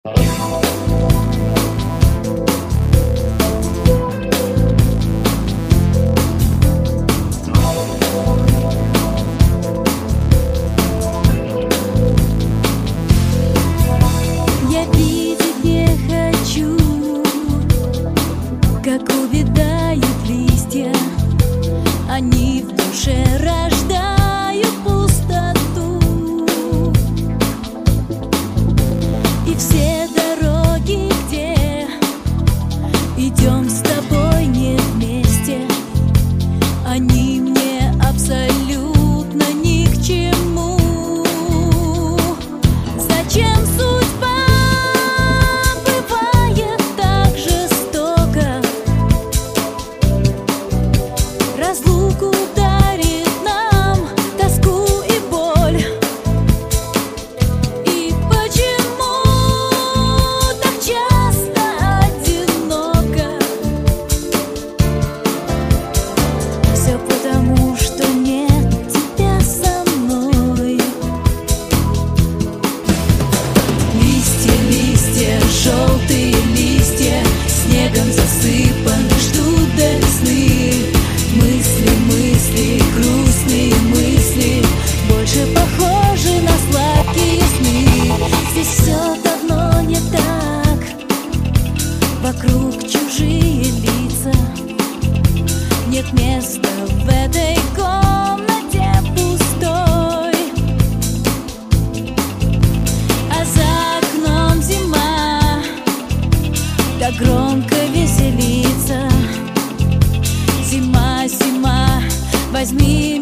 Я видеть не хочу, как увядают листья, они в душе рождают пустоту. И все дороги, где идем с тобой не вместе, они мне абсолютно ни к чему. Зачем судьба бывает так жестоко? Разлуку дарит нам тоску и боль. И почему так часто одиноко? Все потому, что нет тебя со мной. Листья, листья, желтые листья, снегом засыпаны, ждут до весны. Мысли, мысли, грустные мысли, больше похожи на сладкие сны. Здесь все давно не так, вокруг чужие лица, нет места в этой комнате пустой. А за окном зима так громко веселится. Зима, зима, возьми